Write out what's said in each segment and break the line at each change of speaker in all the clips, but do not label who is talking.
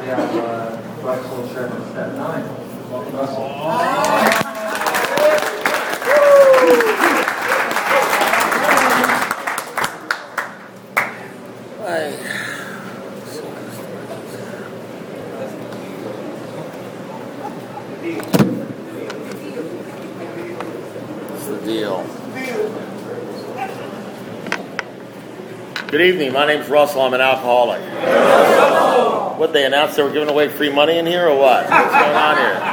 have Russell Sherman, step 9. Welcome, Russell.
What's the deal? Good evening. My name's Russell. I'm an alcoholic. What, they announced they were giving away free money in here or what? What's going on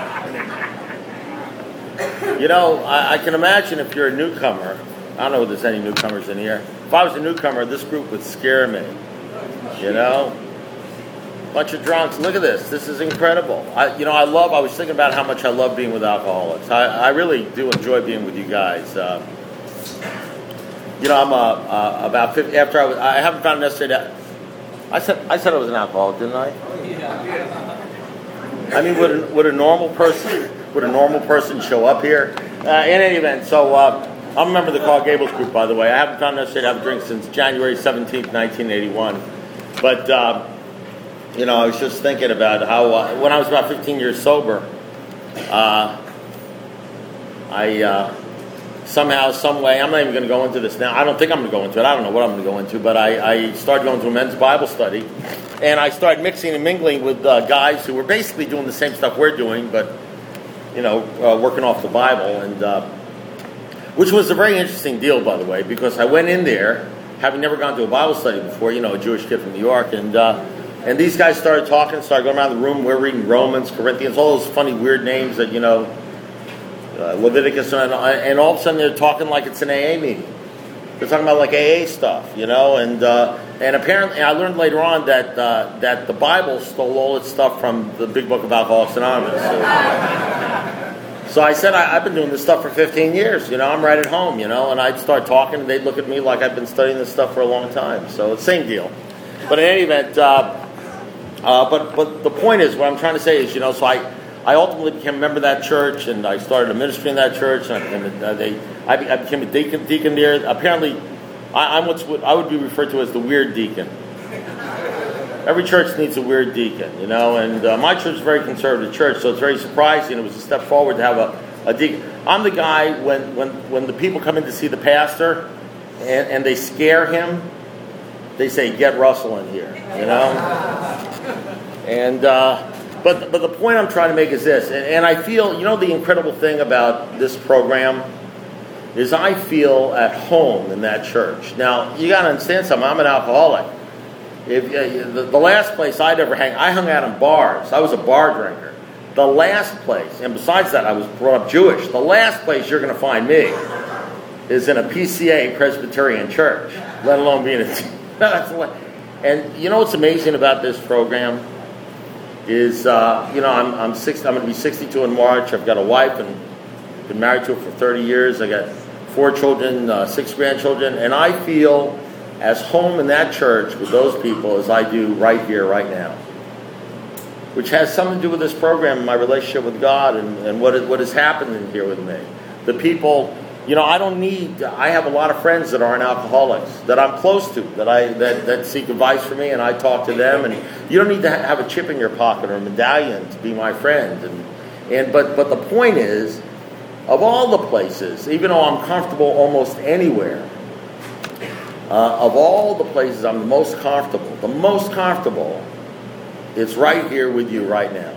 here? You know, I can imagine if you're a newcomer. I don't know if there's any newcomers in here. If I was a newcomer, this group would scare me. You know? Bunch of drunks. Look at this. This is incredible. I was thinking about how much I love being with alcoholics. I really do enjoy being with you guys. I'm about 50. After I haven't found necessarily. I said I was an alcoholic, didn't I? Yeah. I mean, would a normal person show up here? In any event, so I'm a member of the Carl Gables group, by the way. I haven't found necessary to have a drink since January 17th, 1981. But I was just thinking about how when I was about 15 years sober, somehow, some way, I'm not even going to go into this now. I don't think I'm going to go into it. I don't know what I'm going to go into. But I started going to a men's Bible study. And I started mixing and mingling with guys who were basically doing the same stuff we're doing, but, working off the Bible. And which was a very interesting deal, by the way, because I went in there, having never gone to a Bible study before, a Jewish kid from New York. And these guys started talking, started going around the room. We're reading Romans, Corinthians, all those funny, weird names that, Leviticus, and all of a sudden they're talking like it's an AA meeting. They're talking about like AA stuff, and apparently I learned later on that the Bible stole all its stuff from the Big Book of Alcoholics Anonymous. So I said, I've been doing this stuff for 15 years, I'm right at home, and I'd start talking and they'd look at me like I've been studying this stuff for a long time. So it's the same deal. But in any event, but the point is, what I'm trying to say is, so I ultimately became a member of that church, and I started a ministry in that church, and I became a deacon there. Apparently, I'm what I would be referred to as the weird deacon. Every church needs a weird deacon, and my church is a very conservative church, so it's very surprising. It was a step forward to have a deacon. I'm the guy, when the people come in to see the pastor, and they scare him, they say, "Get Russell in here," And... But the point I'm trying to make is this, and I feel, the incredible thing about this program is I feel at home in that church. Now, you got to understand something. I'm an alcoholic. The last place I'd ever I hung out in bars. I was a bar drinker. The last place, and besides that, I was brought up Jewish. The last place you're going to find me is in a PCA Presbyterian church, let alone being And you know what's amazing about this program? Is I'm going to be 62 in March. I've got a wife and been married to her for 30 years. I got 4 children, 6 grandchildren, and I feel as home in that church with those people as I do right here, right now, which has something to do with this program and my relationship with God and what has happened in here with me. The people, I have a lot of friends that aren't alcoholics that I'm close to, that seek advice from me, and I talk to them. And you don't need to have a chip in your pocket or a medallion to be my friend. But the point is, of all the places, even though I'm comfortable almost anywhere, of all the places I'm the most comfortable, it's right here with you right now.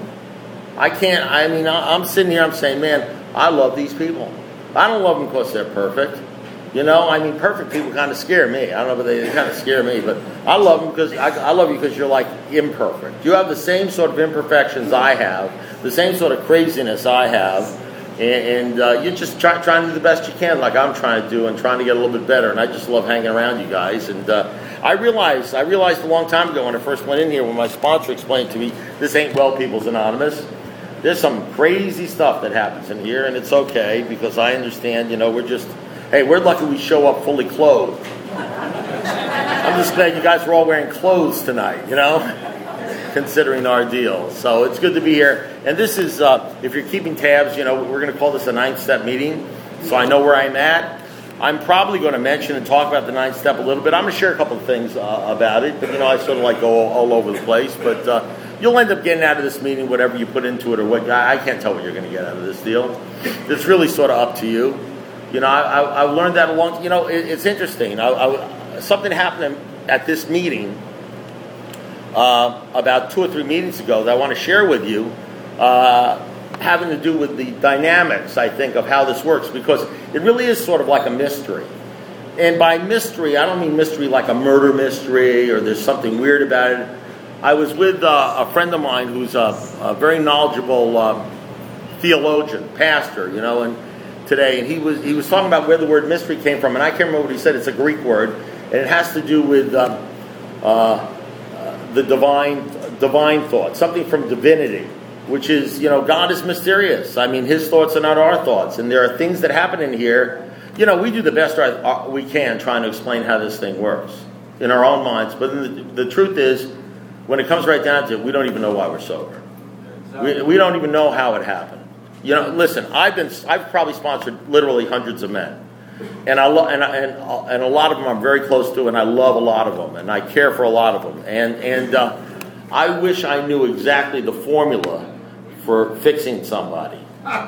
I'm sitting here, I'm saying, man, I love these people. I don't love them because they're perfect. Perfect people kind of scare me. I don't know, but they kind of scare me. But I love them because I love you because you're like imperfect. You have the same sort of imperfections I have, the same sort of craziness I have, and you're just trying to do the best you can, like I'm trying to do, and trying to get a little bit better. And I just love hanging around you guys. And I realized a long time ago when I first went in here, when my sponsor explained to me, this ain't Well People's Anonymous. There's some crazy stuff that happens in here, and it's okay, because I understand, we're lucky we show up fully clothed. I'm just glad you guys were all wearing clothes tonight, considering our deal. So it's good to be here. And this is, if you're keeping tabs, we're going to call this a 9th step meeting, so I know where I'm at. I'm probably going to mention and talk about the 9th step a little bit. I'm going to share a couple of things about it, but I sort of like go all over the place. But you'll end up getting out of this meeting whatever you put into it, or what. I can't tell what you're going to get out of this deal. It's really sort of up to you. You know, I learned that along. You know, it's interesting. Something happened at this meeting about 2 or 3 meetings ago that I want to share with you, having to do with the dynamics, I think, of how this works, because it really is sort of like a mystery. And by mystery, I don't mean mystery like a murder mystery or there's something weird about it. I was with a friend of mine who's a very knowledgeable theologian, pastor, you know, and today, and he was talking about where the word mystery came from, and I can't remember what he said. It's a Greek word, and it has to do with the divine thought, something from divinity, which is, you know, God is mysterious. I mean, His thoughts are not our thoughts, and there are things that happen in here. You know, we do the best we can trying to explain how this thing works in our own minds, but the truth is, when it comes right down to it, we don't even know why we're sober. We don't even know how it happened. You know, listen, I've probably sponsored literally hundreds of men, and a lot of them I'm very close to, and I love a lot of them, and I care for a lot of them, and I wish I knew exactly the formula for fixing somebody.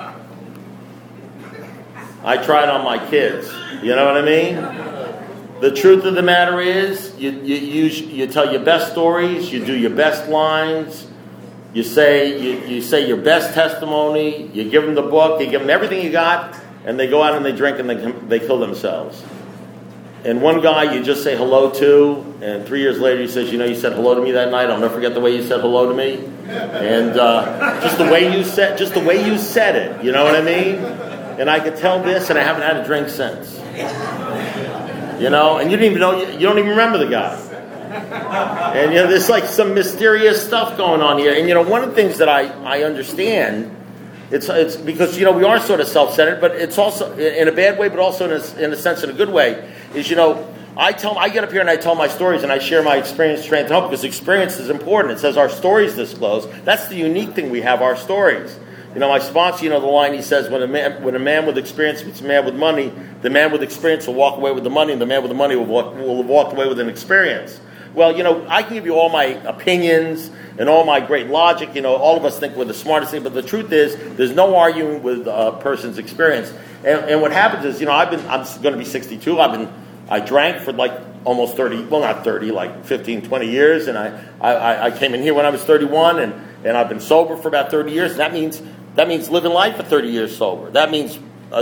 I tried on my kids. You know what I mean? The truth of the matter is, you tell your best stories, you do your best lines, you say your best testimony, you give them the book, you give them everything you got, and they go out and they drink and they kill themselves. And one guy you just say hello to, and 3 years later he says, you know, you said hello to me that night. I'll never forget the way you said hello to me, and just the way you said it. You know what I mean? And I could tell this, and I haven't had a drink since. You know, and you don't even remember the guy. And, you know, there's like some mysterious stuff going on here. And, you know, one of the things that I understand, it's because, you know, we are sort of self-centered, but it's also in a bad way, but also in a sense in a good way, is, you know, I get up here and I tell my stories and I share my experience, strength, and hope, because experience is important. It says our stories disclose. That's the unique thing we have, our stories. You know, my sponsor, you know, the line he says, when a man with experience meets a man with money, the man with experience will walk away with the money, and the man with the money will have walked away with an experience. Well, you know, I can give you all my opinions and all my great logic. You know, all of us think we're the smartest thing, but the truth is, there's no arguing with a person's experience. And what happens is, you know, I'm going to be 62. I drank for like almost 30, well, not 30, like 15, 20 years, and I came in here when I was 31, and I've been sober for about 30 years. And that means living life for 30 years sober. That means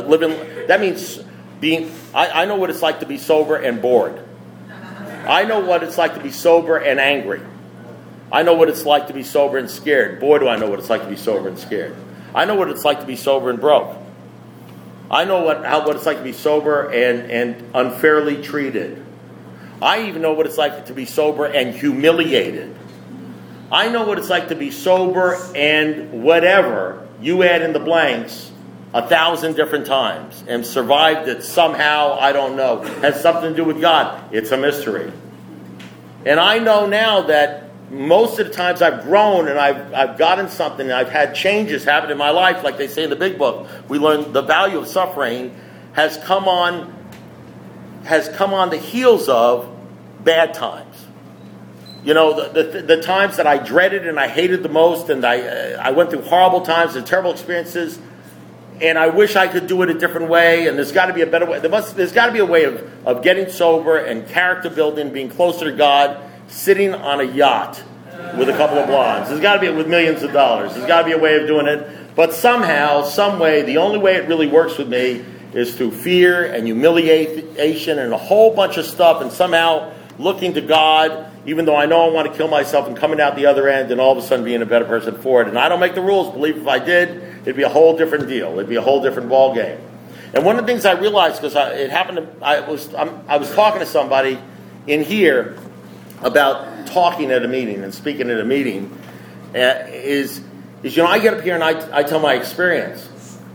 being. I know what it's like to be sober and bored. I know what it's like to be sober and angry. I know what it's like to be sober and scared. Boy, do I know what it's like to be sober and scared. I know what it's like to be sober and broke. I know what it's like to be sober and unfairly treated. I even know what it's like to be sober and humiliated. I know what it's like to be sober and whatever, you add in the blanks, 1,000 different times, and survived it somehow, I don't know. Has something to do with God. It's a mystery. And I know now that most of the times I've grown and I've gotten something, and I've had changes happen in my life, like they say in the big book. We learn the value of suffering has come on the heels of bad times. You know, the times that I dreaded and I hated the most, and I went through horrible times and terrible experiences, and I wish I could do it a different way, and there's got to be a better way. There's got to be a way of getting sober and character building, being closer to God, sitting on a yacht with a couple of blondes. There's got to be with millions of dollars. There's got to be a way of doing it. But somehow, some way, the only way it really works with me is through fear and humiliation and a whole bunch of stuff, and somehow looking to God, even though I know I want to kill myself, and coming out the other end and all of a sudden being a better person for it. And I don't make the rules. Believe if I did, it'd be a whole different deal. It'd be a whole different ball game. And one of the things I realized, because it happened, I was talking to somebody in here about talking at a meeting and speaking at a meeting, is you know, I get up here and I tell my experience,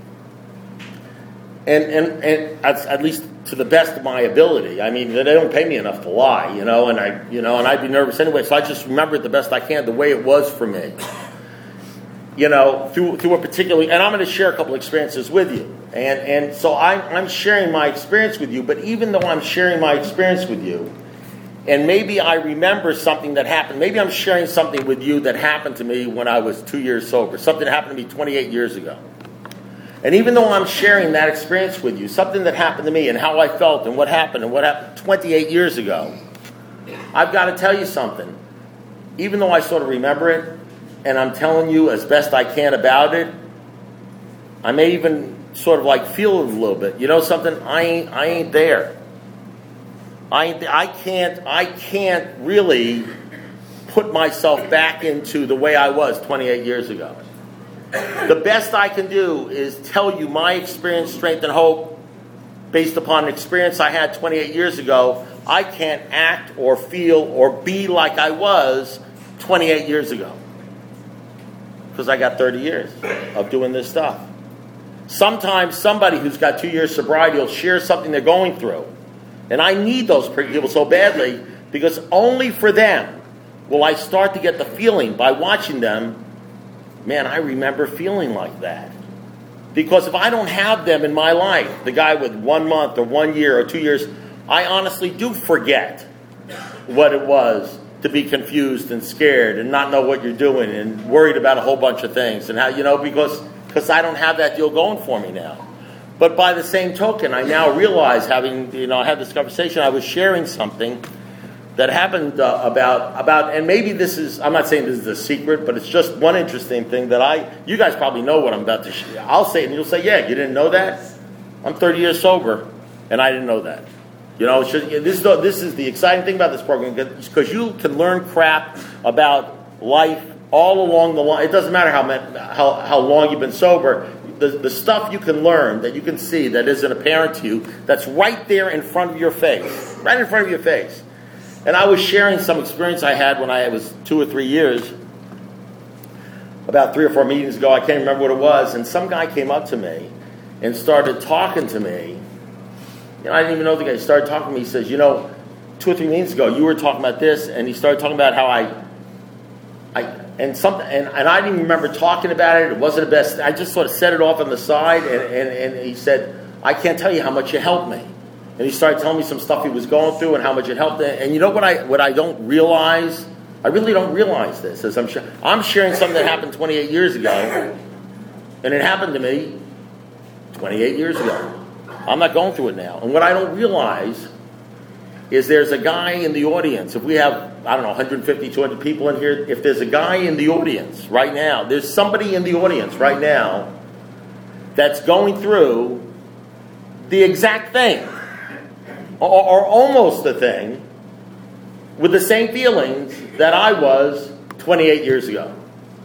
and at least to the best of my ability. I mean, they don't pay me enough to lie, you know, and I'd be nervous anyway. So I just remember it the best I can, the way it was for me, you know, through a particular. And I'm going to share a couple experiences with you, and so I'm sharing my experience with you. But even though I'm sharing my experience with you, And maybe I remember something that happened. Maybe I'm sharing something with you that happened to me when I was 2 years sober. Something that happened to me 28 years ago. And even though I'm sharing that experience with you, something that happened to me and how I felt and what happened 28 years ago, I've got to tell you something. Even though I sort of remember it, and I'm telling you as best I can about it, I may even sort of like feel it a little bit. You know something? I ain't there. I can't really put myself back into the way I was 28 years ago. The best I can do is tell you my experience, strength, and hope based upon an experience I had 28 years ago. I can't act or feel or be like I was 28 years ago because I got 30 years of doing this stuff. Sometimes somebody who's got 2 years sobriety will share something they're going through. And I need those people so badly because only for them will I start to get the feeling by watching them. Man, I remember feeling like that. Because if I don't have them in my life, the guy with 1 month or 1 year or 2 years, I honestly do forget what it was to be confused and scared and not know what you're doing and worried about a whole bunch of things. And how, because I don't have that deal going for me now. But by the same token, I now realize, having, I had this conversation, I was sharing something that happened about, and maybe this is, I'm not saying this is a secret, but it's just one interesting thing that you guys probably know what I'm about to share. I'll say it and you'll say, yeah, you didn't know that? I'm 30 years sober, and I didn't know that. This is the exciting thing about this program, because you can learn crap about life all along the line. It doesn't matter how long you've been sober. The stuff you can learn, that you can see, that isn't apparent to you, that's right there in front of your face. Right in front of your face. And I was sharing some experience I had when I was 2 or 3 years, about 3 or 4 meetings ago. I can't remember what it was. And some guy came up to me and started talking to me. I didn't even know the guy. He started talking to me. He says, 2 or 3 meetings ago, you were talking about this. And he started talking about how and I didn't even remember talking about it. It wasn't the best. I just sort of set it off on the side. And he said, I can't tell you how much you helped me. And he started telling me some stuff he was going through and how much it helped. And you know what I don't realize? I really don't realize this. As I'm sharing something that happened 28 years ago. And it happened to me 28 years ago. I'm not going through it now. And what I don't realize is there's a guy in the audience. If we have, 150, 200 people in here, if there's a guy in the audience right now, there's somebody in the audience right now that's going through the exact thing, or almost the thing, with the same feelings that I was 28 years ago.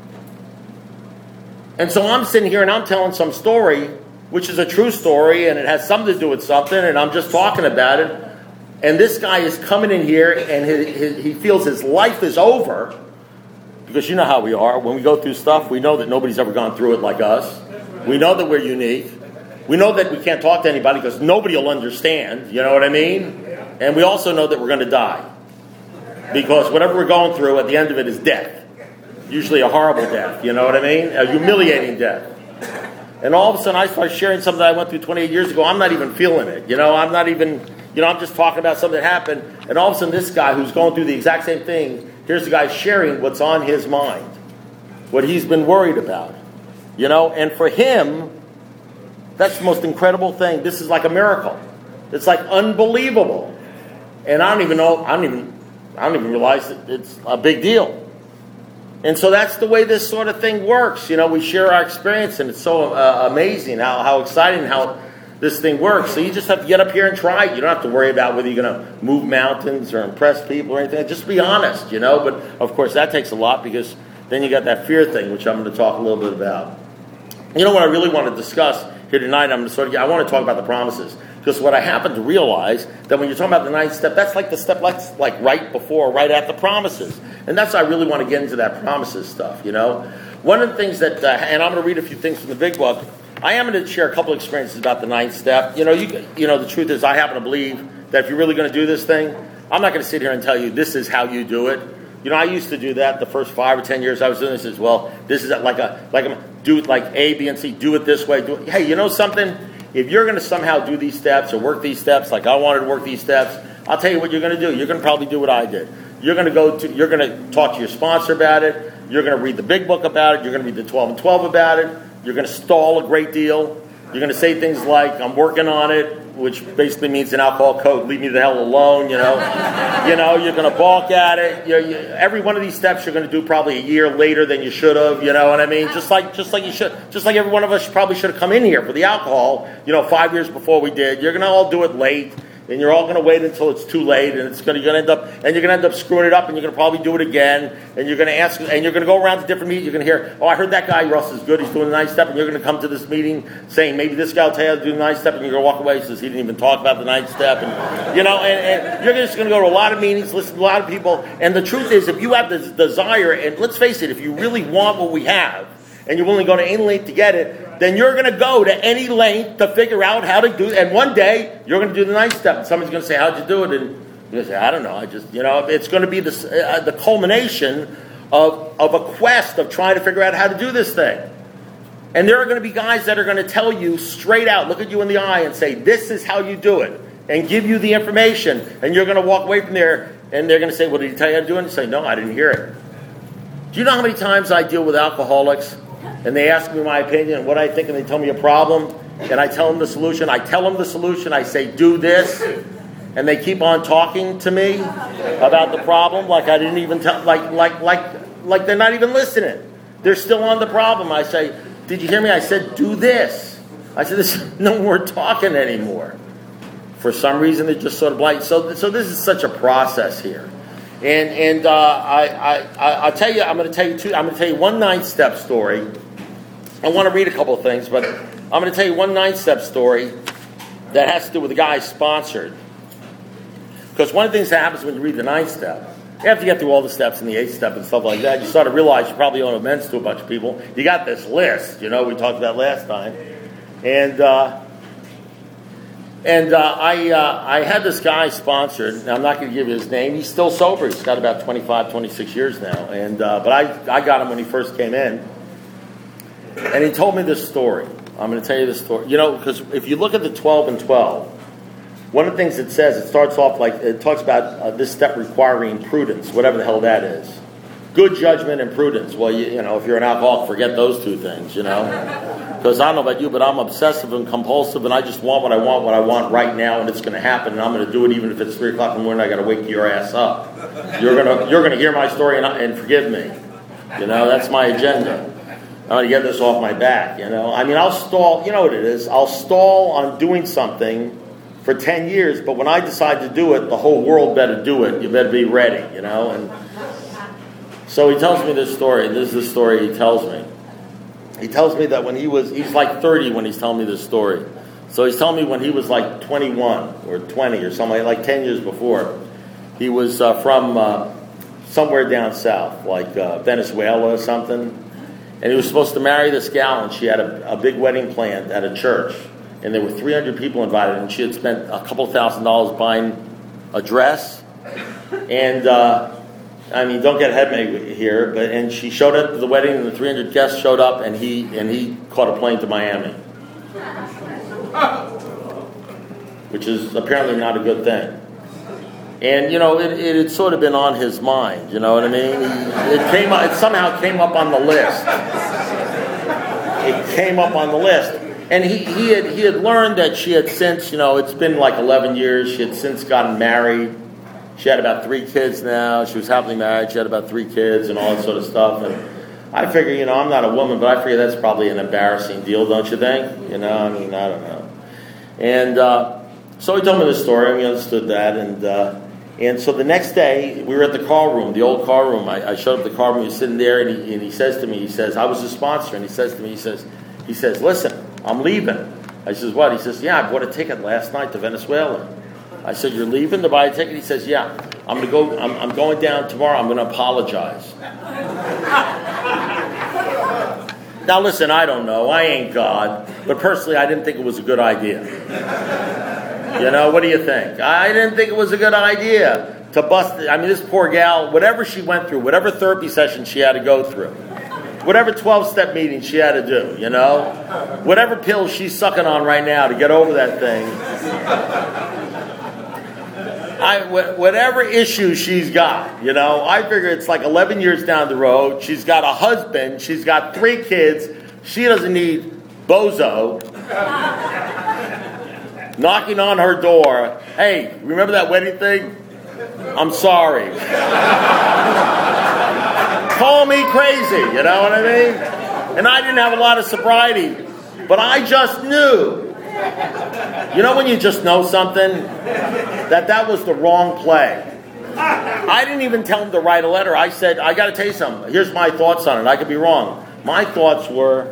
And so I'm sitting here and I'm telling some story, which is a true story, and it has something to do with something, and I'm just talking about it. And this guy is coming in here, and he feels his life is over, because you know how we are. When we go through stuff, we know that nobody's ever gone through it like us. We know that we're unique. We know that we can't talk to anybody because nobody will understand, you know what I mean? And we also know that we're going to die. Because whatever we're going through, at the end of it is death. Usually a horrible death, you know what I mean? A humiliating death. And all of a sudden I start sharing something that I went through 28 years ago. I'm not even feeling it. I'm not even, I'm just talking about something that happened. And all of a sudden this guy who's going through the exact same thing, here's the guy sharing what's on his mind. What he's been worried about. And for him, that's the most incredible thing. This is like a miracle. It's like unbelievable. And I don't even realize that it's a big deal. And so that's the way this sort of thing works. We share our experience, and it's so amazing how exciting how this thing works. So you just have to get up here and try it. You don't have to worry about whether you're going to move mountains or impress people or anything. Just be honest, But, of course, that takes a lot, because then you got that fear thing, which I'm going to talk a little bit about. What I really want to discuss here tonight, I want to talk about the promises. Because what I happen to realize, that when you're talking about the 9th step, that's like the step like right before, right at the promises. And that's why I really want to get into that promises stuff, One of the things that, and I'm going to read a few things from the big book, I am going to share a couple of experiences about the 9th step. The truth is, I happen to believe that if you're really going to do this thing, I'm not going to sit here and tell you this is how you do it. I used to do that the first 5 or 10 years I was doing this as well. This is do it like A, B, and C. Do it this way. Hey, you know something? If you're going to somehow do these steps or work these steps like I wanted to work these steps, I'll tell you what you're going to do. You're going to probably do what I did. You're going to talk to your sponsor about it. You're going to read the big book about it. You're going to read the 12 and 12 about it. You're going to stall a great deal. You're going to say things like, I'm working on it, which basically means an alcohol code, leave me the hell alone, you know. You're going to balk at it. Every one of these steps you're going to do probably a year later than you should have, you know what I mean? Just like you should. Just like every one of us probably should have come in here for the alcohol, 5 years before we did. You're going to all do it late. And you're all going to wait until it's too late, and you're going to end up screwing it up, and you're going to probably do it again, and you're going to ask, and you're going to go around to different meetings. You're going to hear, I heard that guy Russ is good. He's doing the 9 step, and you're going to come to this meeting saying maybe this guy will tell you how to do the 9 step, and you're going to walk away says he didn't even talk about the 9 step, and and you're just going to go to a lot of meetings, listen to a lot of people, and the truth is, if you have the desire, and let's face it, if you really want what we have, and you're willing to go to any length to get it, then you're going to go to any length to figure out how to do it. And one day, you're going to do the 9 step. And somebody's going to say, how'd you do it? And you're going to say, I don't know. It's going to be the culmination of a quest of trying to figure out how to do this thing. And there are going to be guys that are going to tell you straight out, look at you in the eye and say, this is how you do it. And give you the information. And you're going to walk away from there, and they're going to say, well, did he tell you how to do it? And you say, no, I didn't hear it. Do you know how many times I deal with alcoholics? And they ask me my opinion and what I think, and they tell me a problem, and I tell them the solution. I tell them the solution. I say, do this, and they keep on talking to me about the problem, like I didn't even tell, like they're not even listening. They're still on the problem. I say, did you hear me? I said, do this. I said, this is no more talking anymore. For some reason, they're just sort of blank. So this is such a process here. And I'll tell you, I'm going to tell you one 9-step story. I want to read a couple of things, but I'm going to tell you one 9-step story that has to do with the guy I sponsored. Because one of the things that happens when you read the 9th step, after you get through all the steps in the 8th step and stuff like that, you start to realize you probably owe amends to a bunch of people. You got this list, we talked about last time. And I had this guy sponsored. Now, I'm not going to give you his name. He's still sober. He's got about 25, 26 years now. But I got him when he first came in. And he told me this story. I'm going to tell you this story. Because if you look at the 12 and 12, one of the things it says, it starts off like, it talks about this step requiring prudence, whatever the hell that is. Good judgment and prudence. Well, if you're an alcoholic, forget those two things, Because I don't know about you, but I'm obsessive and compulsive, and I just want what I want right now, and it's going to happen, and I'm going to do it even if it's 3 o'clock in the morning. I got to wake your ass up. You're going to hear my story and forgive me. That's my agenda. I'm going to get this off my back. I'll stall. You know what it is? I'll stall on doing something for 10 years, but when I decide to do it, the whole world better do it. You better be ready. And so he tells me this story. This is the story he tells me. He tells me that when he's like 30 when he's telling me this story. So he's telling me when he was like 21 or 20 or something, like 10 years before. He was from somewhere down south, like Venezuela or something. And he was supposed to marry this gal, and she had a big wedding planned at a church. And there were 300 people invited, and she had spent a couple $1,000s buying a dress. And don't get ahead of me here, and she showed up to the wedding, and the 300 guests showed up, and he caught a plane to Miami, which is apparently not a good thing. And it had sort of been on his mind. You know what I mean? It somehow came up on the list. It came up on the list, and he had learned that she had since it's been like 11 years. She had since gotten married. She had about 3 kids now. She was happily married. She had about 3 kids and all that sort of stuff. And I figure, I'm not a woman, but I figure that's probably an embarrassing deal, don't you think? I don't know. And so he told me this story, and we understood that. And so the next day, we were at the car room, the old car room. I showed up at the car room. He was sitting there, and he says to me, I was his sponsor. And he says to me, he says, listen, I'm leaving. I says, what? He says, yeah, I bought a ticket last night to Venezuela. I said, you're leaving to buy a ticket? He says, yeah. I'm going down tomorrow. I'm going to apologize. Now, listen, I don't know. I ain't God. But personally, I didn't think it was a good idea. What do you think? I didn't think it was a good idea to bust it. This poor gal, whatever she went through, whatever therapy session she had to go through, whatever 12-step meeting she had to do, whatever pills she's sucking on right now to get over that thing. Whatever issue she's got, I figure it's like 11 years down the road. She's got a husband. She's got 3 kids. She doesn't need Bozo knocking on her door. Hey, remember that wedding thing? I'm sorry. Call me crazy, you know what I mean? And I didn't have a lot of sobriety, but I just knew. You know when you just know something? That was the wrong play. I didn't even tell him to write a letter. I said, I got to tell you something. Here's my thoughts on it. I could be wrong. My thoughts were,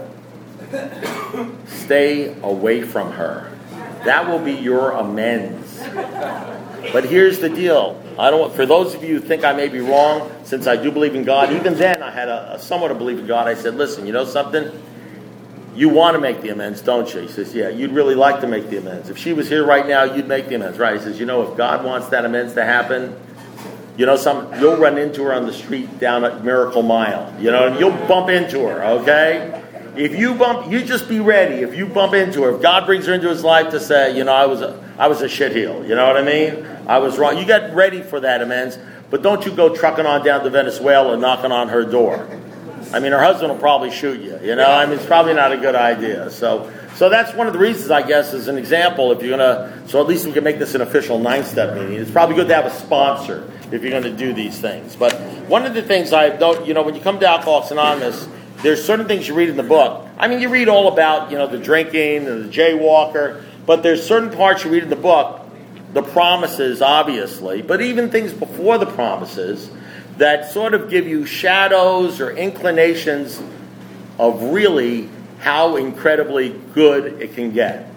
stay away from her. That will be your amends. But here's the deal. For those of you who think I may be wrong, since I do believe in God, even then I had a somewhat of belief in God. I said, listen, you know something? You want to make the amends, don't you? He says, yeah, you'd really like to make the amends. If she was here right now, you'd make the amends, right? He says, if God wants that amends to happen, you'll run into her on the street down at Miracle Mile. You'll bump into her, okay? If you just be ready. If you bump into her, if God brings her into his life to say, I was a shitheel, you know what I mean? I was wrong. You get ready for that amends, but don't you go trucking on down to Venezuela and knocking on her door. Her husband will probably shoot you, it's probably not a good idea. So that's one of the reasons, I guess, as an example, if you're going to, so at least we can make this an official 9-step meeting. It's probably good to have a sponsor if you're going to do these things. But one of the things I don't, when you come to Alcoholics Anonymous, there's certain things you read in the book. You read all about, the drinking and the jaywalker, but there's certain parts you read in the book, the promises, obviously, but even things before the promises that sort of give you shadows or inclinations of really how incredibly good it can get.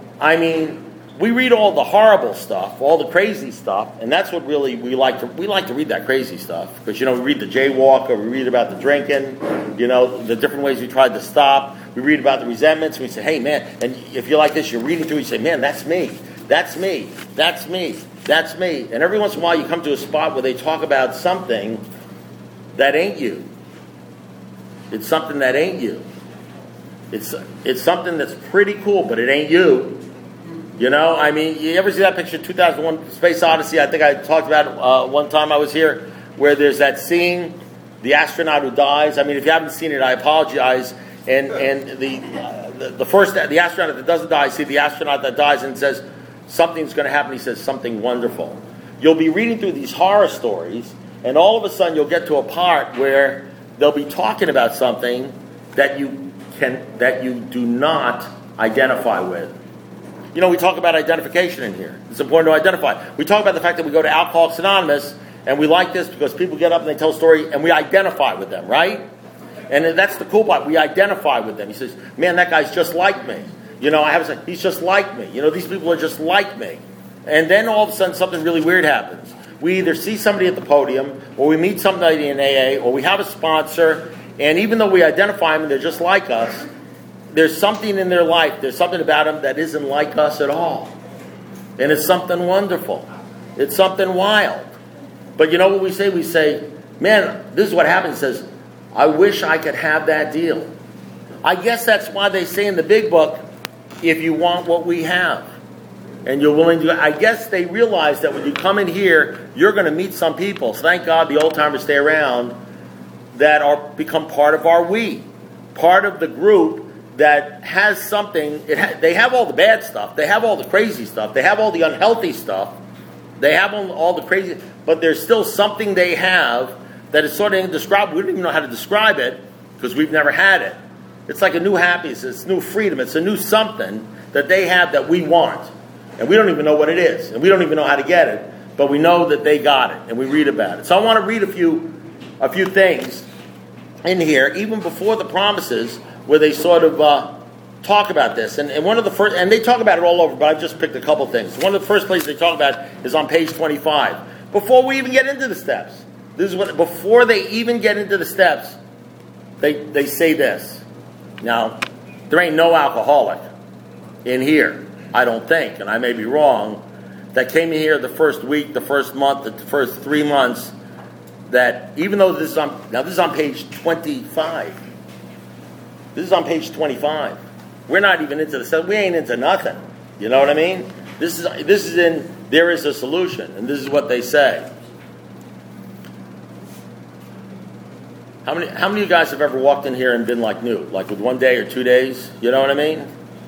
We read all the horrible stuff, all the crazy stuff, and that's what really we like to read that crazy stuff because we read the jaywalker, we read about the drinking, the different ways we tried to stop. We read about the resentments. We say, hey man, and if you're like this, you're reading through. You say, man, that's me, that's me, that's me, that's me. And every once in a while, you come to a spot where they talk about something that ain't you. It's something that ain't you. It's something that's pretty cool, but it ain't you. You ever see that picture, 2001 Space Odyssey? I think I talked about it one time I was here, where there's that scene, the astronaut who dies. If you haven't seen it, I apologize. And the astronaut that doesn't die, see the astronaut that dies and says, something's going to happen. He says, something wonderful. You'll be reading through these horror stories, and all of a sudden you'll get to a part where they'll be talking about something that you do not identify with. We talk about identification in here. It's important to identify. We talk about the fact that we go to Alcoholics Anonymous, and we like this because people get up and they tell a story, and we identify with them, right? And that's the cool part. We identify with them. He says, man, that guy's just like me. I have to say, he's just like me. These people are just like me. And then all of a sudden something really weird happens. We either see somebody at the podium, or we meet somebody in AA, or we have a sponsor, and even though we identify them and they're just like us, there's something in their life, there's something about them that isn't like us at all. And it's something wonderful. It's something wild. But you know what we say? We say, man, this is what happens. It says, I wish I could have that deal. I guess that's why they say in the big book, if you want what we have, and you're willing to, I guess they realize that when you come in here, you're going to meet some people. So thank God the old timers stay around that become part of our we. Part of the group that has something, they have all the bad stuff, they have all the crazy stuff, they have all the unhealthy stuff, they have all the crazy, but there's still something they have that is sort of indescribable. We don't even know how to describe it because we've never had it. It's like a new happiness, it's new freedom, it's a new something that they have that we want. And we don't even know what it is, and we don't even know how to get it, but we know that they got it, and we read about it. So I want to read a few things in here, even before the promises, where they sort of talk about this. And one of the first, and they talk about it all over, but I've just picked a couple things. One of the first places they talk about is on page 25. Before we even get into the steps. Before they even get into the steps, they say this. Now, there ain't no alcoholic in here, I don't think, and I may be wrong, that came in here the first week, the first month, the first 3 months, that even though this is on page 25. This is on page 25. We're not even into the stuff. We ain't into nothing. You know what I mean? This is in there is a solution. And this is what they say. How many of you guys have ever walked in here and been like new? Like with 1 day or 2 days? You know what I mean?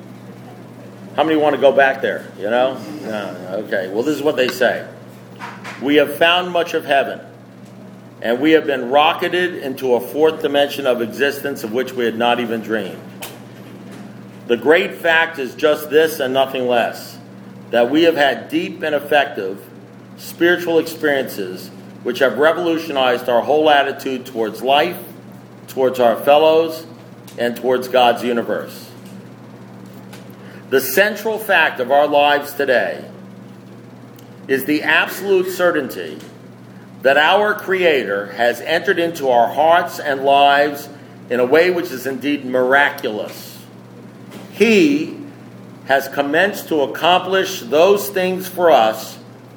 How many want to go back there? You know? No. Okay. Well, this is what they say. We have found much of heaven, and we have been rocketed into a fourth dimension of existence of which we had not even dreamed. The great fact is just this and nothing less, that we have had deep and effective spiritual experiences which have revolutionized our whole attitude towards life, towards our fellows, and towards God's universe. The central fact of our lives today is the absolute certainty that our Creator has entered into our hearts and lives in a way which is indeed miraculous. He has commenced to accomplish those things for us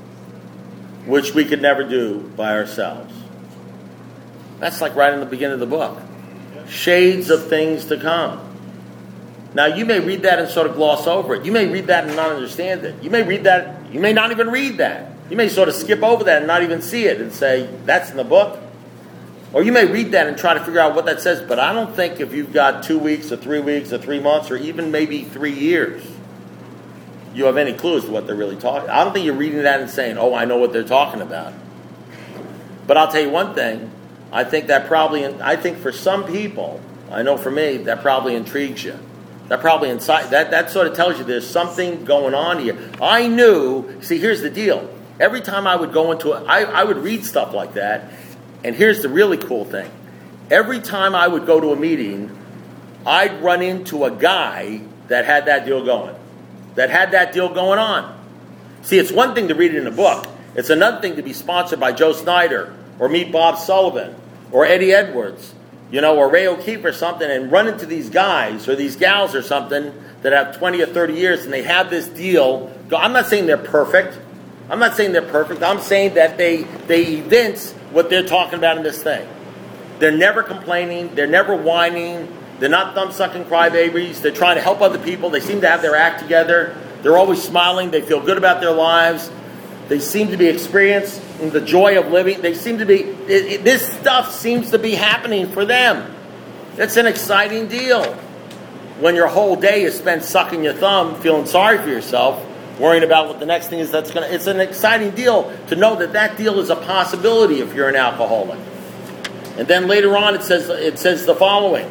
which we could never do by ourselves. That's like right in the beginning of the book. Shades of things to come. Now, you may read that and sort of gloss over it. You may read that and not understand it. You may read that, you may not even read that. You may sort of skip over that and not even see it and say, that's in the book. Or you may read that and try to figure out what that says, but I don't think if you've got 2 weeks or 3 weeks or 3 months or even maybe 3 years, you have any clue as to what they're really talking. I don't think you're reading that and saying, oh, I know what they're talking about. But I'll tell you one thing. I think for some people, I know for me, that probably intrigues you. That probably that sort of tells you there's something going on here. I knew, see, here's the deal. Every time I would go into it, I would read stuff like that. And here's the really cool thing. Every time I would go to a meeting, I'd run into a guy that had that deal going. That had that deal going on. See, it's one thing to read it in a book. It's another thing to be sponsored by Joe Snyder or meet Bob Sullivan or Eddie Edwards, or Ray O'Keefe or something, and run into these guys or these gals or something that have 20 or 30 years and they have this deal. I'm not saying they're perfect. I'm saying that they evince what they're talking about in this thing. They're never complaining. They're never whining. They're not thumb-sucking crybabies. They're trying to help other people. They seem to have their act together. They're always smiling. They feel good about their lives. They seem to be experiencing the joy of living. They seem to be, this stuff seems to be happening for them. It's an exciting deal. When your whole day is spent sucking your thumb, feeling sorry for yourself, worrying about what the next thing is it's an exciting deal to know that deal is a possibility if you're an alcoholic. And then later on it says the following.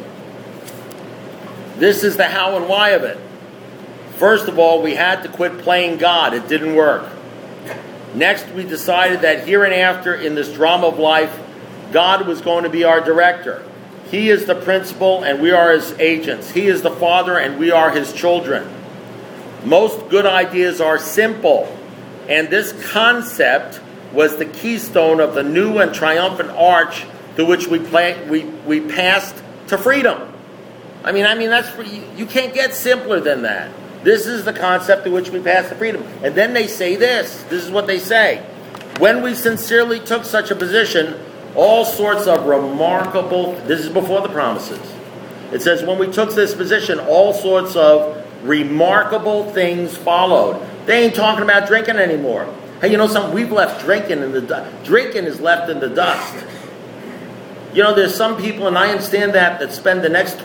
This is the how and why of it. First of all, we had to quit playing God. It didn't work. Next, we decided that here and after in this drama of life, God was going to be our director. He is the principal and we are his agents. He is the father and we are his children. Most good ideas are simple. And this concept was the keystone of the new and triumphant arch through which we passed to freedom. I mean, that's you can't get simpler than that. This is the concept through which we pass to freedom. And then they say this. This is what they say. When we sincerely took such a position, all sorts of remarkable, this is before the promises. It says, when we took this position, all sorts of remarkable things followed. They ain't talking about drinking anymore. Hey, you know something? We've left drinking in the dust. Drinking is left in the dust. There's some people, and I understand that spend the next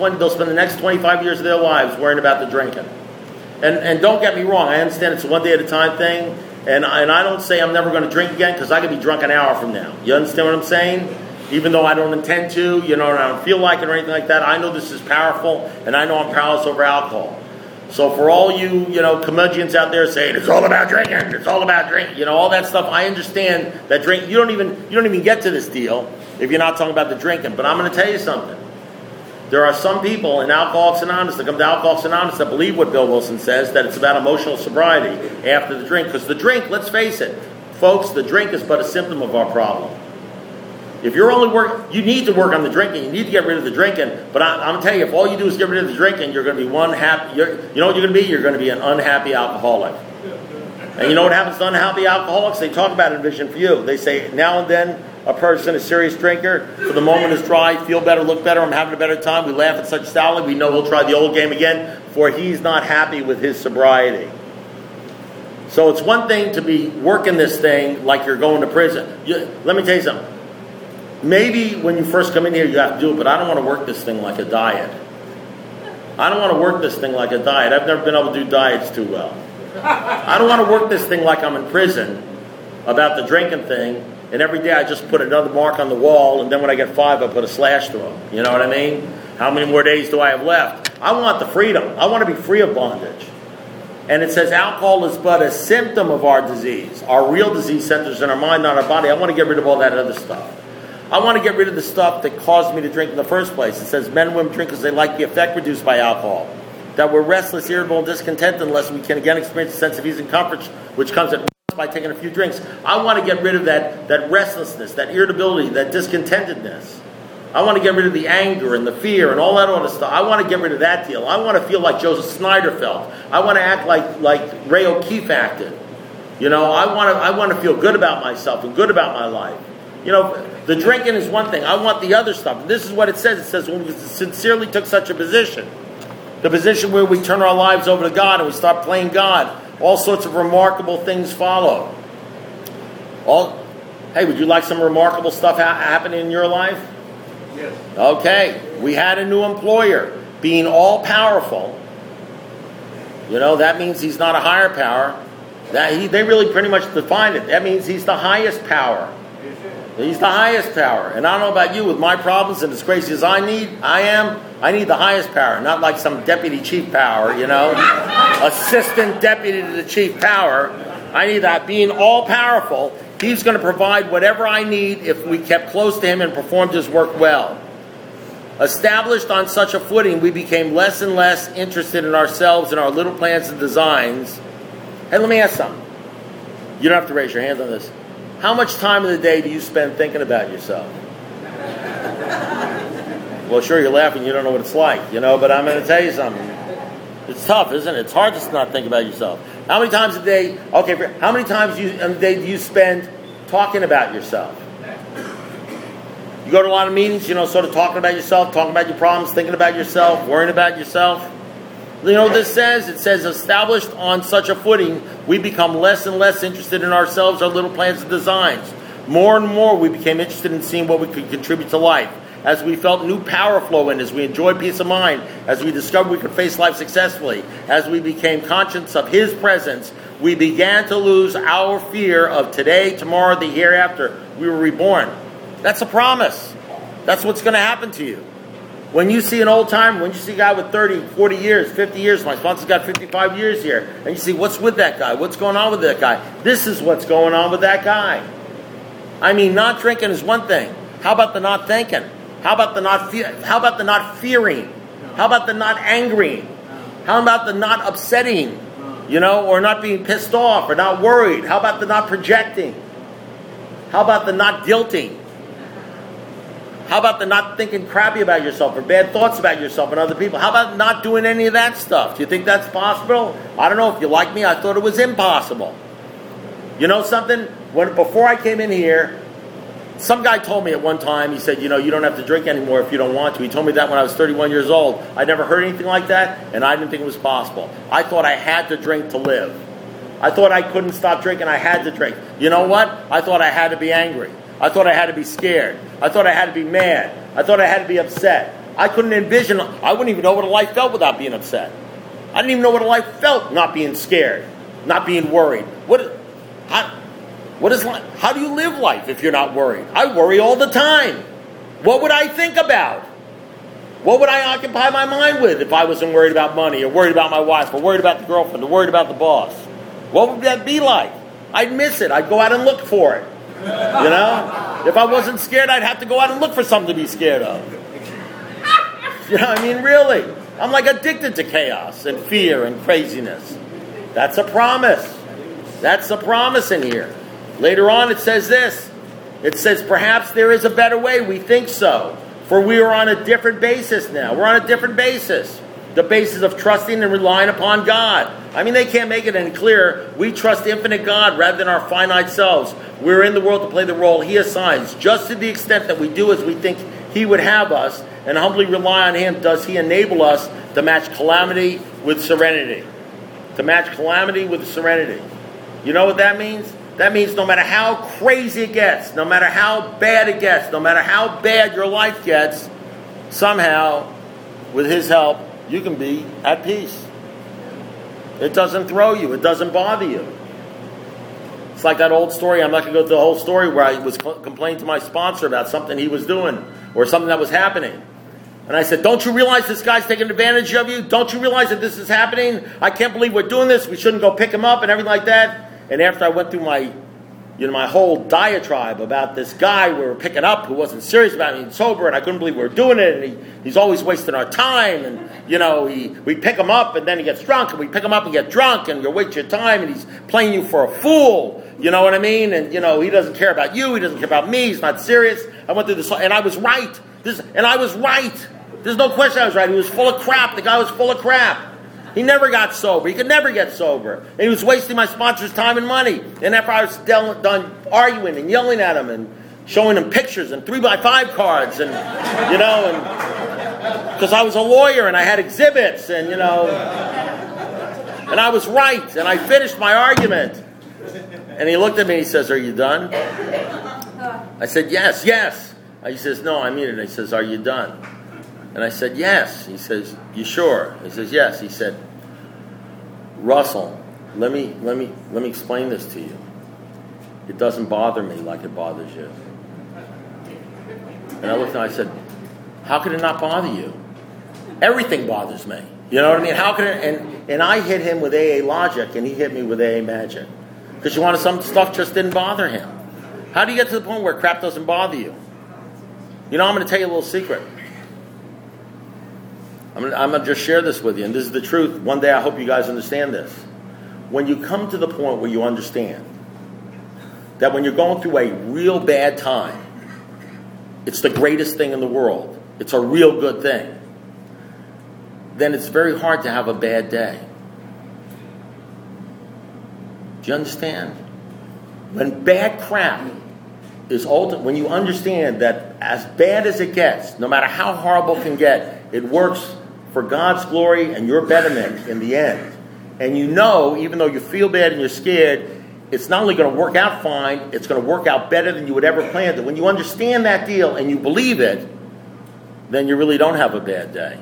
25 years of their lives worrying about the drinking. And don't get me wrong, I understand it's a one day at a time thing, and I don't say I'm never going to drink again because I could be drunk an hour from now. You understand what I'm saying? Even though I don't intend to, and I don't feel like it or anything like that, I know this is powerful, and I know I'm powerless over alcohol. So for all you, curmudgeons out there saying it's all about drinking, all that stuff, I understand that drink. You don't even get to this deal if you're not talking about the drinking. But I'm going to tell you something. There are some people in Alcoholics Anonymous that come to Alcoholics Anonymous that believe what Bill Wilson says, that it's about emotional sobriety after the drink. Because the drink, let's face it, folks, the drink is but a symptom of our problem. If you're you need to work on the drinking. You need to get rid of the drinking. But I'm going to tell you, if all you do is get rid of the drinking, you're going to be you know what you're going to be? You're going to be an unhappy alcoholic. And you know what happens to unhappy alcoholics? They talk about it in Vision for You. They say, now and then, a person, a serious drinker, for the moment is dry, feel better, look better, I'm having a better time. We laugh at such style, we know he'll try the old game again, for he's not happy with his sobriety. So it's one thing to be working this thing like you're going to prison. Let me tell you something. Maybe when you first come in here you have to do it, but I don't want to work this thing like a diet. I don't want to work this thing like a diet. I've never been able to do diets too well. I don't want to work this thing like I'm in prison about the drinking thing, and every day I just put another mark on the wall, and then when I get 5, I put a slash through them. You know what I mean? How many more days do I have left? I want the freedom. I want to be free of bondage. And it says alcohol is but a symptom of our disease. Our real disease centers in our mind, not our body. I want to get rid of all that other stuff. I want to get rid of the stuff that caused me to drink in the first place. It says men and women drink because they like the effect produced by alcohol. That we're restless, irritable, and discontented unless we can again experience a sense of ease and comfort, which comes at once by taking a few drinks. I want to get rid of that restlessness, that irritability, that discontentedness. I want to get rid of the anger and the fear and all that other stuff. I want to get rid of that deal. I want to feel like Joseph Snyder felt. I want to act like Ray O'Keefe acted. You know, I want to feel good about myself and good about my life. You know, the drinking is one thing. I want the other stuff. This is what it says. It says when we sincerely took such a position, the position where we turn our lives over to God and we start playing God, all sorts of remarkable things follow. Hey, would you like some remarkable stuff happening in your life?
Yes.
Okay, we had a new employer, being all-powerful. You know, that means he's not a higher power. They really pretty much defined it. That means he's the highest power. He's the highest power. And I don't know about you, with my problems and as crazy as I need the highest power, not like some deputy chief power, you know, assistant deputy to the chief power. I need that. Being all-powerful, he's going to provide whatever I need if we kept close to him and performed his work well. Established on such a footing, we became less and less interested in ourselves and our little plans and designs. Hey, let me ask something. You don't have to raise your hand on this. How much time of the day do you spend thinking about yourself? Well, sure, you're laughing. You don't know what it's like, you know, but I'm going to tell you something. It's tough, isn't it? It's hard to not think about yourself. How many times a day, how many times a day do you spend talking about yourself? You go to a lot of meetings, you know, sort of talking about yourself, talking about your problems, thinking about yourself, worrying about yourself. You know what this says? It says, established on such a footing, we become less and less interested in ourselves, our little plans and designs. More and more, we became interested in seeing what we could contribute to life. As we felt new power flow in, as we enjoyed peace of mind, as we discovered we could face life successfully, as we became conscious of His presence, we began to lose our fear of today, tomorrow, the hereafter. We were reborn. That's a promise. That's what's going to happen to you. When you see an old timer, when you see a guy with 30, 40 years, 50 years, my sponsor's got 55 years here, and you see what's with that guy, what's going on with that guy. This is what's going on with that guy. I mean, not drinking is one thing. How about the not thinking? How about the not fearing? How about the not angering? How about the not upsetting? You know, or not being pissed off or not worried? How about the not projecting? How about the not guilting? How about the not thinking crappy about yourself or bad thoughts about yourself and other people? How about not doing any of that stuff? Do you think that's possible? I don't know. If you like me, I thought it was impossible. You know something? Before I came in here, some guy told me at one time, he said, you know, you don't have to drink anymore if you don't want to. He told me that when I was 31 years old. I never heard anything like that, and I didn't think it was possible. I thought I had to drink to live. I thought I couldn't stop drinking. I had to drink. You know what? I thought I had to be angry. I thought I had to be scared. I thought I had to be mad. I thought I had to be upset. I couldn't envision, I wouldn't even know what a life felt without being upset. I didn't even know what a life felt not being scared, not being worried. How do you live life if you're not worried? I worry all the time. What would I think about? What would I occupy my mind with if I wasn't worried about money or worried about my wife or worried about the girlfriend or worried about the boss? What would that be like? I'd miss it. I'd go out and look for it. You know? If I wasn't scared, I'd have to go out and look for something to be scared of. You know, I mean, really. I'm like addicted to chaos and fear and craziness. That's a promise. That's a promise in here. Later on it says this. It says, perhaps there is a better way. We think so. For we are on a different basis now. We're on a different basis. The basis of trusting and relying upon God. I mean, they can't make it any clearer. We trust infinite God rather than our finite selves. We're in the world to play the role He assigns. Just to the extent that we do as we think He would have us and humbly rely on Him, does He enable us to match calamity with serenity. To match calamity with serenity. You know what that means? That means no matter how crazy it gets, no matter how bad it gets, no matter how bad your life gets, somehow, with His help, you can be at peace. It doesn't throw you. It doesn't bother you. It's like that old story. I'm not going to go through the whole story where I was complaining to my sponsor about something he was doing or something that was happening. And I said, don't you realize this guy's taking advantage of you? Don't you realize that this is happening? I can't believe we're doing this. We shouldn't go pick him up and everything like that. And after I went through my whole diatribe about this guy we were picking up who wasn't serious about being sober, and I couldn't believe we were doing it, and he's always wasting our time, and we pick him up and then he gets drunk, and we pick him up and get drunk, and you waste your time, and he's playing you for a fool, you know what I mean? And he doesn't care about you, he doesn't care about me, he's not serious. I went through this, and I was right. I was right. There's no question I was right. He was full of crap. The guy was full of crap. He never got sober. He could never get sober. And he was wasting my sponsor's time and money. And after I was done arguing and yelling at him and showing him pictures and 3x5 cards and because I was a lawyer and I had exhibits and I was right and I finished my argument. And he looked at me and he says, "Are you done?" I said, yes. He says, "No, I mean it." He says, "Are you done?" And I said, yes. He says, "You sure?" He says, yes. He said, "Russell, let me explain this to you. It doesn't bother me like it bothers you." And I looked and I said, "How could it not bother you? Everything bothers me." You know what I mean? How could it? And I hit him with AA logic, and he hit me with AA magic. Because some stuff just didn't bother him. How do you get to the point where crap doesn't bother you? I'm going to tell you a little secret. I'm going to just share this with you, and this is the truth. One day I hope you guys understand this. When you come to the point where you understand that when you're going through a real bad time, it's the greatest thing in the world. It's a real good thing. Then it's very hard to have a bad day. Do you understand? When bad crap is ultimate, when you understand that as bad as it gets, no matter how horrible it can get, it works for God's glory and your betterment in the end. And even though you feel bad and you're scared, it's not only going to work out fine, it's going to work out better than you would ever planned it. When you understand that deal and you believe it, then you really don't have a bad day.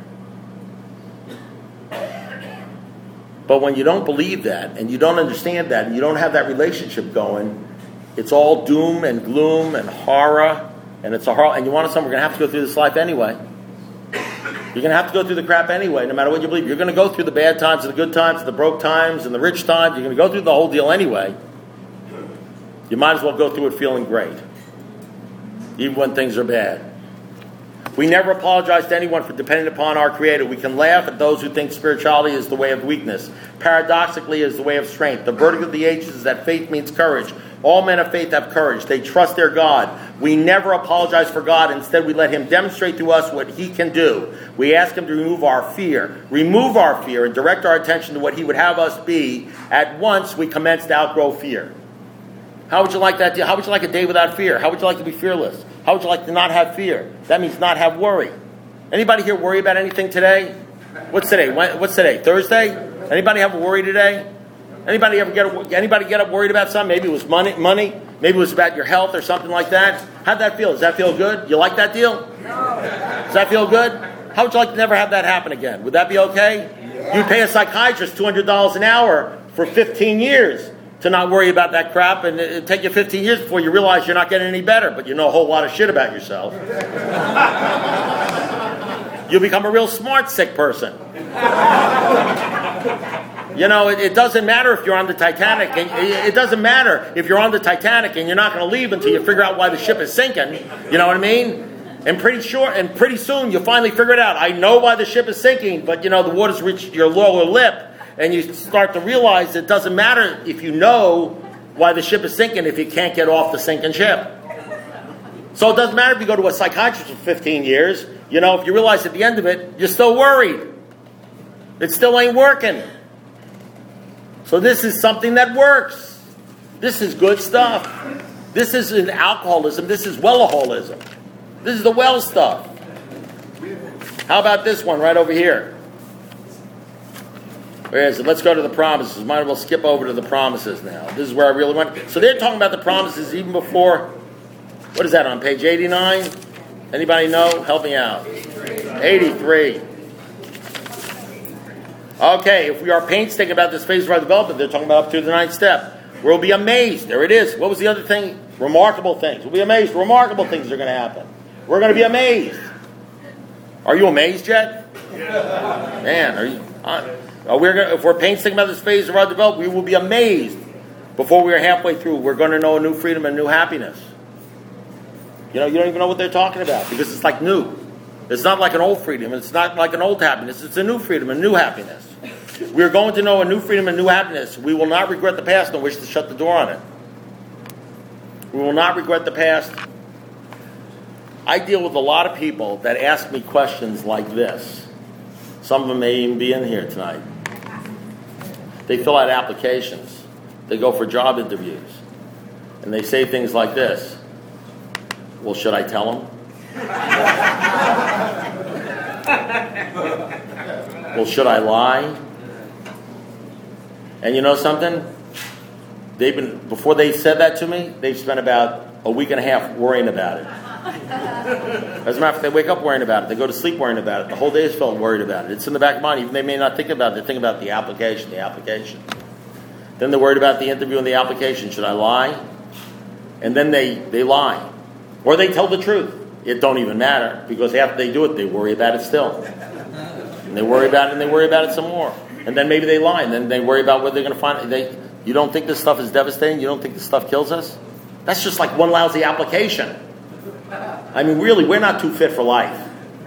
But when you don't believe that, and you don't understand that, and you don't have that relationship going, it's all doom and gloom and horror, and it's a horror. And you want to know something? We're going to have to go through this life anyway. You're going to have to go through the crap anyway, no matter what you believe. You're going to go through the bad times and the good times and the broke times and the rich times. You're going to go through the whole deal anyway. You might as well go through it feeling great, even when things are bad. We never apologize to anyone for depending upon our Creator. We can laugh at those who think spirituality is the way of weakness. Paradoxically, it is the way of strength. The verdict of the ages is that faith means courage. All men of faith have courage. They trust their God. We never apologize for God. Instead, we let Him demonstrate to us what He can do. We ask Him to remove our fear, and direct our attention to what He would have us be. At once, we commence to outgrow fear. How would you like that? How would you like a day without fear? How would you like to be fearless? How would you like to not have fear? That means not have worry. Anybody here worry about anything today? What's today? What's today? Thursday? Anybody have a worry today? Anybody get up worried about something? Maybe it was money. Maybe it was about your health or something like that. How'd that feel? Does that feel good? You like that deal? No. Does that feel good? How would you like to never have that happen again? Would that be okay? Yeah. You'd pay a psychiatrist $200 an hour for 15 years to not worry about that crap, and it'd take you 15 years before you realize you're not getting any better, but you know a whole lot of shit about yourself. You'll become a real smart, sick person. It doesn't matter if you're on the Titanic, and it doesn't matter if you're on the Titanic and you're not going to leave until you figure out why the ship is sinking. You know what I mean? And pretty soon you'll finally figure it out. I know why the ship is sinking, but the water's reached your lower lip. And you start to realize it doesn't matter if you know why the ship is sinking if you can't get off the sinking ship. So it doesn't matter if you go to a psychiatrist for 15 years. If you realize at the end of it, you're still worried. It still ain't working. So this is something that works. This is good stuff. This isn't alcoholism. This is wellaholism. This is the well stuff. How about this one right over here? Where is it? Let's go to the promises. Might as well skip over to the promises now. This is where I really went. So they're talking about the promises even before. What is that on page 89? Anybody know? Help me out. 83. Okay, if we are painstaking about this phase of our development, they're talking about up to the 9th step. We'll be amazed. There it is. What was the other thing? Remarkable things. We'll be amazed. Remarkable things are going to happen. We're going to be amazed. Are you amazed yet? Man, are you? If we're painstaking about this phase of our development, we will be amazed before we are halfway through. We're going to know a new freedom and new happiness. You don't even know what they're talking about because it's like new. It's not like an old freedom. It's not like an old happiness. It's a new freedom and new happiness. We're going to know a new freedom and new happiness. We will not regret the past nor wish to shut the door on it. We will not regret the past. I deal with a lot of people that ask me questions like this. Some of them may even be in here tonight. They fill out applications. They go for job interviews. And they say things like this. Well, should I tell them? Well, should I lie? And you know something? Before they said that to me, they've spent about a week and a half worrying about it. As a matter of fact, they wake up worrying about it. They go to sleep worrying about it. The whole day is felt worried about it. It's in the back of mind. Even they may not think about it. They think about the application. Then they're worried about the interview and the application. Should I lie? And then they lie. Or they tell the truth. It don't even matter because after they do it, they worry about it still. And they worry about it and they worry about it some more. And then maybe they lie and then they worry about where they're going to find it. You don't think this stuff is devastating? You don't think this stuff kills us? That's just like one lousy application. I mean, really, we're not too fit for life.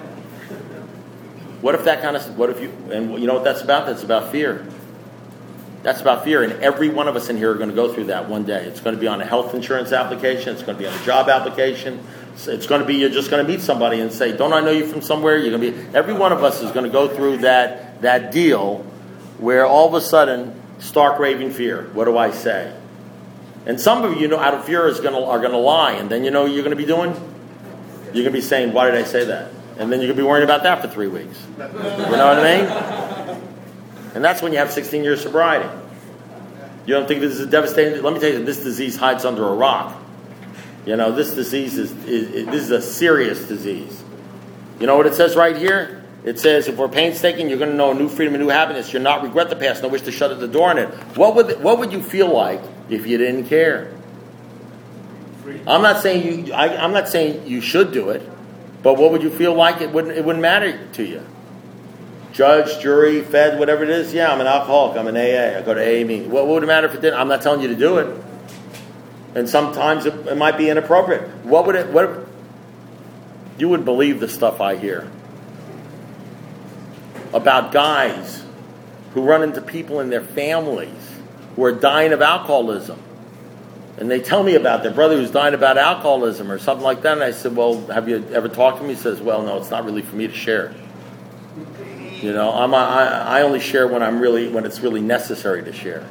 And you know what that's about? That's about fear. That's about fear, and every one of us in here are going to go through that one day. It's going to be on a health insurance application. It's going to be on a job application. It's going to be you're just going to meet somebody and say, "Don't I know you from somewhere?" You're going to be. Every one of us is going to go through that deal where all of a sudden, stark raving fear. What do I say? And some of you, out of fear, are going to lie, and then you're going to be doing. You're going to be saying, "Why did I say that?" And then you're going to be worrying about that for 3 weeks. You know what I mean? And that's when you have 16 years sobriety. You don't think this is devastating? Let me tell you, this disease hides under a rock. This disease this is a serious disease. You know what it says right here? It says, if we're painstaking, you're going to know a new freedom and new happiness. You'll not regret the past, nor wish to shut the door on it. What would you feel like if you didn't care? I'm not saying you should do it, but what would you feel like? It wouldn't matter to you. Judge, jury, Fed, whatever it is. Yeah, I'm an alcoholic. I'm an AA. I go to AA meeting. What would it matter if it didn't? I'm not telling you to do it. And sometimes it might be inappropriate. You would believe the stuff I hear about guys who run into people in their families who are dying of alcoholism. And they tell me about their brother who's dying about alcoholism or something like that. And I said, well, have you ever talked to him? He says, well, no, it's not really for me to share. I only share when it's really necessary to share.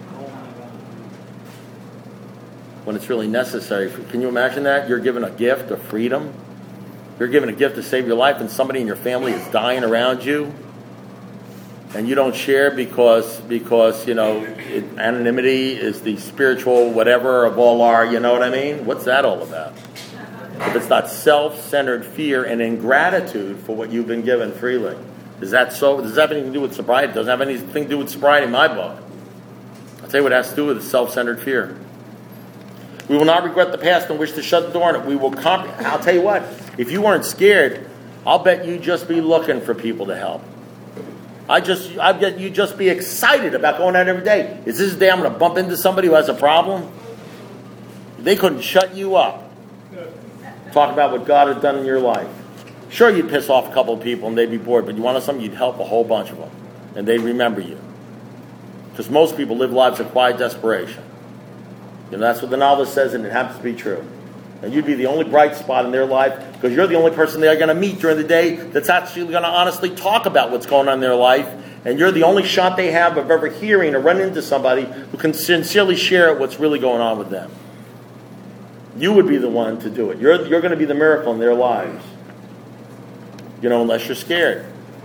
When it's really necessary. Can you imagine that? You're given a gift of freedom. You're given a gift to save your life, and somebody in your family is dying around you, and you don't share because anonymity is the spiritual whatever of all our. You know what I mean? What's that all about? If it's not self-centered fear and ingratitude for what you've been given freely. Is that so? Does that have anything to do with sobriety? It doesn't have anything to do with sobriety in my book. I'll tell you what it has to do with is self-centered fear. We will not regret the past and wish to shut the door on it. We will I'll tell you what, if you weren't scared, I'll bet you'd just be looking for people to help. I bet you'd just be excited about going out every day. Is this the day I'm going to bump into somebody who has a problem? They couldn't shut you up. Talk about what God has done in your life. Sure, you'd piss off a couple of people and they'd be bored, but you want something, you'd help a whole bunch of them. And they'd remember you. Because most people live lives of quiet desperation. That's what the novelist says, and it happens to be true. And you'd be the only bright spot in their life, because you're the only person they're going to meet during the day that's actually going to honestly talk about what's going on in their life. And you're the only shot they have of ever hearing or running into somebody who can sincerely share what's really going on with them. You would be the one to do it. You're going to be the miracle in their lives. Unless you're scared.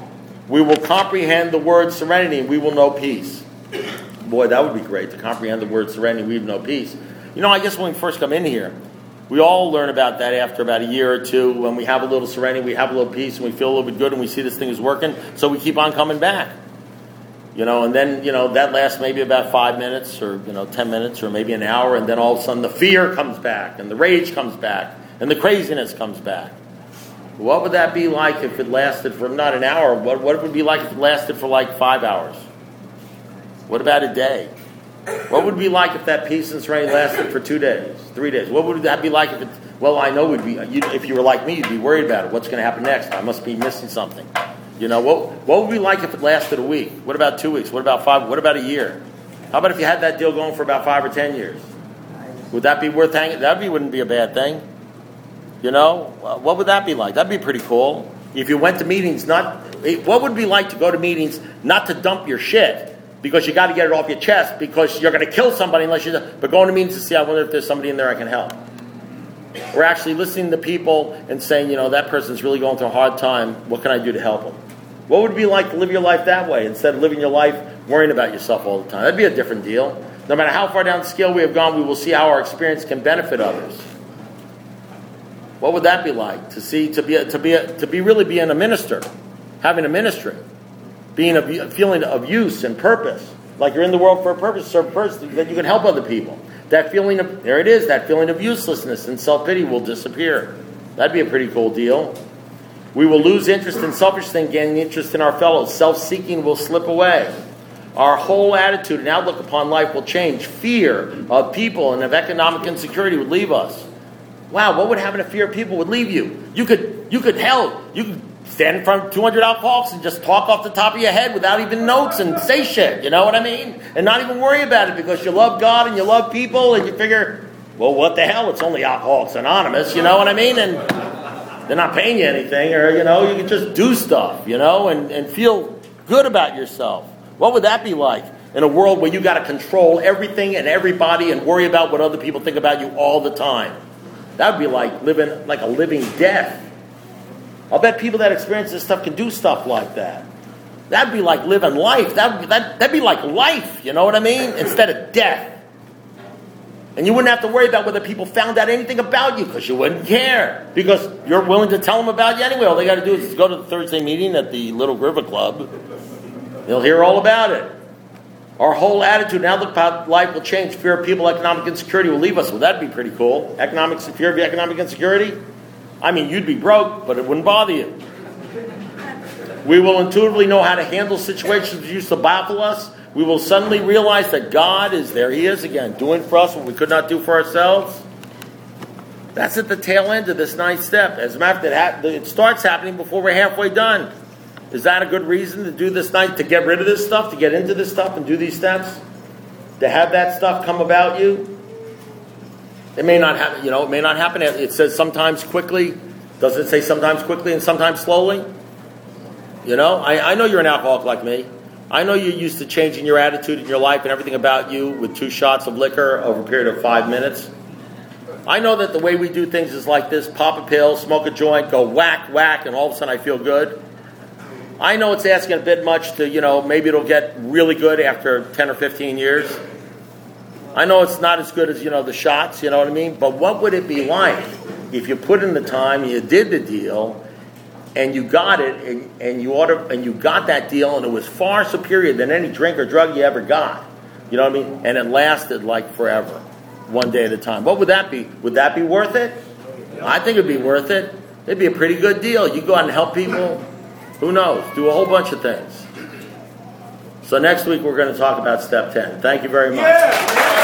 We will comprehend the word serenity, and we will know peace. Boy, that would be great, to comprehend the word serenity, we would know peace. I guess when we first come in here, we all learn about that after about a year or two. When we have a little serenity, we have a little peace, and we feel a little bit good, and we see this thing is working, so we keep on coming back. And then, that lasts maybe about 5 minutes or, 10 minutes or maybe an hour, and then all of a sudden the fear comes back, and the rage comes back, and the craziness comes back. What would that be like if it lasted for not an hour? What would it be like if it lasted for like 5 hours? What about a day? What would it be like if that peace and serenity lasted for 2 days, 3 days? What would that be like if it... Well, I know if you were like me, you'd be worried about it. What's going to happen next? I must be missing something. What would it be like if it lasted a week? What about 2 weeks? What about 5? What about a year? How about if you had that deal going for about 5 or 10 years? Would that be worth hanging? Wouldn't be a bad thing. What would that be like? That'd be pretty cool. If you went to meetings, what would it be like to go to meetings, not to dump your shit, because you got to get it off your chest, because you're going to kill somebody but going to meetings to see, I wonder if there's somebody in there I can help. We're actually listening to people and saying, that person's really going through a hard time. What can I do to help them? What would it be like to live your life that way, instead of living your life worrying about yourself all the time? That'd be a different deal. No matter how far down the scale we have gone, we will see how our experience can benefit others. What would that be like to really being a minister, having a ministry, being a feeling of use and purpose, like you're in the world for a purpose, serve a purpose, that you can help other people. That feeling of uselessness and self-pity will disappear. That'd be a pretty cool deal. We will lose interest in selfish things, gaining interest in our fellows. Self-seeking will slip away. Our whole attitude and outlook upon life will change. Fear of people and of economic insecurity would leave us. Wow, what would happen if fear of people would leave you? You could stand in front of 200 alcoholics and just talk off the top of your head without even notes and say shit, you know what I mean? And not even worry about it, because you love God and you love people, and you figure, well, what the hell? It's only Alcoholics Anonymous, you know what I mean? And they're not paying you anything, or, you can just do stuff, and feel good about yourself. What would that be like in a world where you got to control everything and everybody and worry about what other people think about you all the time? That would be like living like a living death. I'll bet people that experience this stuff can do stuff like that. That'd be like living life. That'd be like life, you know what I mean? Instead of death. And you wouldn't have to worry about whether people found out anything about you, because you wouldn't care. Because you're willing to tell them about you anyway. All they got to do is go to the Thursday meeting at the Little River Club. They'll hear all about it. Our whole attitude and outlook about life will change. Fear of people, economic insecurity will leave us. Well, that'd be pretty cool. Fear of economic insecurity? I mean, you'd be broke, but it wouldn't bother you. We will intuitively know how to handle situations that used to baffle us. We will suddenly realize that God is there. He is again, doing for us what we could not do for ourselves. That's at the tail end of this ninth step. As a matter of fact, it starts happening before we're halfway done. Is that a good reason to do this ninth, to get rid of this stuff, to get into this stuff and do these steps? To have that stuff come about you? It may not happen, it may not happen. It says sometimes quickly. Does it say sometimes quickly and sometimes slowly? I know you're an alcoholic like me. I know you're used to changing your attitude and your life and everything about you with 2 shots of liquor over a period of 5 minutes. I know that the way we do things is like this: pop a pill, smoke a joint, go whack, whack, and all of a sudden I feel good. I know it's asking a bit much to, maybe it'll get really good after 10 or 15 years. I know it's not as good as, the shots, you know what I mean? But what would it be like if you put in the time, you did the deal, and you got it, and you got that deal, and it was far superior than any drink or drug you ever got. You know what I mean? And it lasted like forever, one day at a time. What would that be? Would that be worth it? I think it'd be worth it. It'd be a pretty good deal. You go out and help people. Who knows? Do a whole bunch of things. So next week we're going to talk about step 10. Thank you very much.